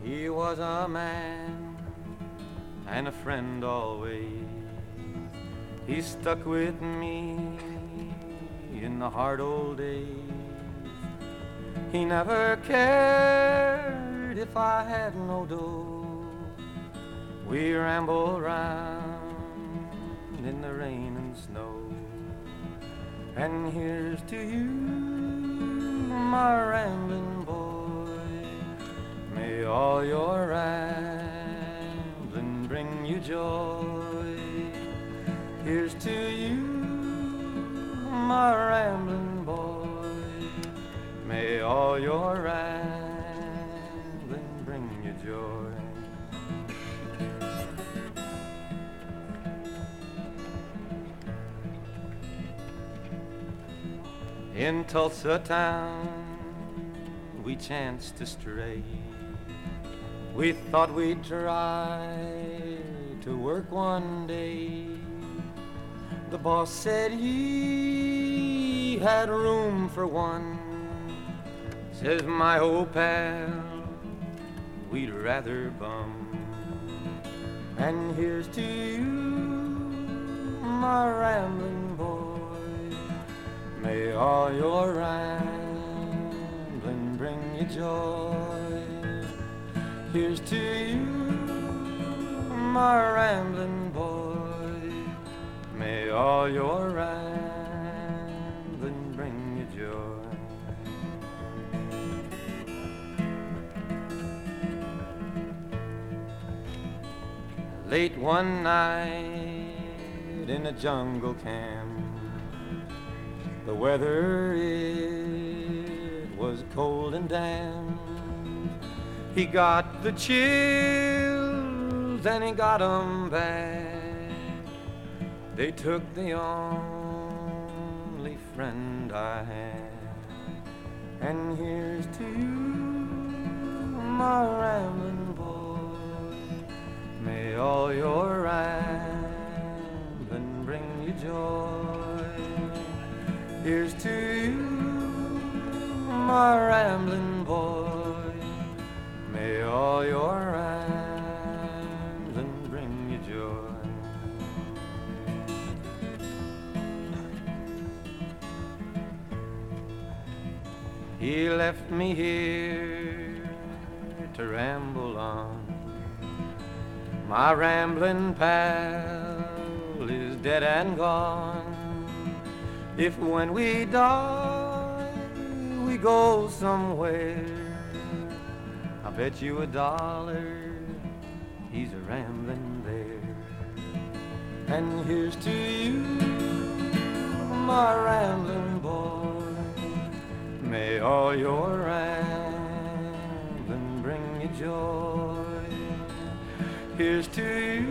He was a man and a friend always. He stuck with me in the hard old days. He never cared if I had no dough. We rambled round in the rain and snow. And here's to you, my rambling boy. May all your rambling bring you joy. Here's to you, my rambling boy. May all your rambling bring you joy. In Tulsa town, we chanced to stray. We thought we'd try to work one day. The boss said he had room for one. Says, my old pal, we'd rather bum. And here's to you, my rambling boy. May all your rambling bring you joy. Here's to you, my rambling boy. May all your rambling bring you joy. Late one night in a jungle camp, the weather, it was cold and damp. He got the chills and he got 'em bad. They took the only friend I had. And here's to you, my rambling boy. May all your rambling bring you joy. Here's to you, my rambling boy. May all your rambling bring you joy. He left me here to ramble on. My rambling pal is dead and gone. If when we die, we go somewhere, I bet you $1 he's a rambling there. And here's to you, my rambling boy. May all your rambling bring you joy. Here's to you,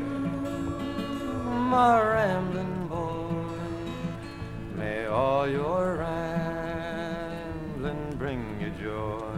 my rambling boy. May all your rambling bring you joy.